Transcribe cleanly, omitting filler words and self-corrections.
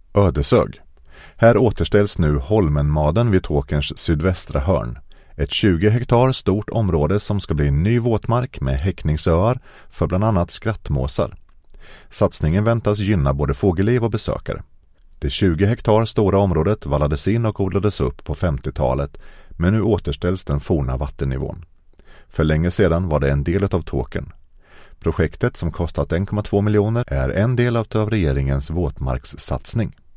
Ödeshög. Här återställs nu Holmenmaden vid Tåkerns sydvästra hörn. Ett 20 hektar stort område som ska bli ny våtmark med häckningsöar för bland annat skrattmåsar. Satsningen väntas gynna både fågelliv och besökare. Det 20 hektar stora området vallades in och odlades upp på 50-talet, men nu återställs den forna vattennivån. För länge sedan var det en del av Tåkern. Projektet som kostat 1,2 miljoner är en del av regeringens våtmarkssatsning.